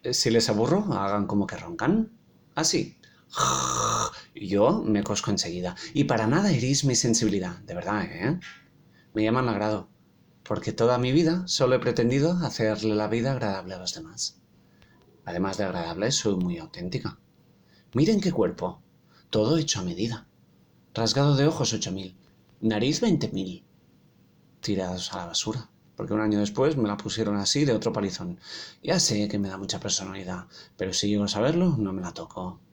Si les aburro, hagan como que roncan. Así. Yo me cosco enseguida. Y para nada herís mi sensibilidad, de verdad, ¿eh? Me llaman agrado, porque toda mi vida solo he pretendido hacerle la vida agradable a los demás. Además de agradable, soy muy auténtica. Miren qué cuerpo. Todo hecho a medida. Rasgado de ojos 8.000. Nariz 20.000. Tirados a la basura. Porque un año después me la pusieron así de otro palizón. Ya sé que me da mucha personalidad, pero si llego a saberlo, no me la toco.